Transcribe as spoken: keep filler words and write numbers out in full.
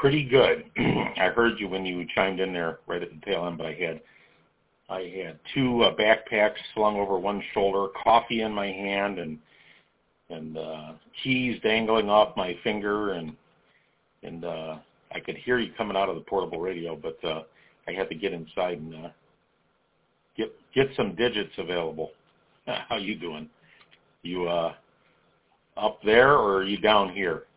pretty good. I heard you when you chimed in there right at the tail end, but I had I had two uh, backpacks slung over one shoulder, coffee in my hand, and and uh, keys dangling off my finger, and and uh, I could hear you coming out of the portable radio, but uh, I had to get inside and uh, get get some digits available. How you doing? You uh, up there or are you down here?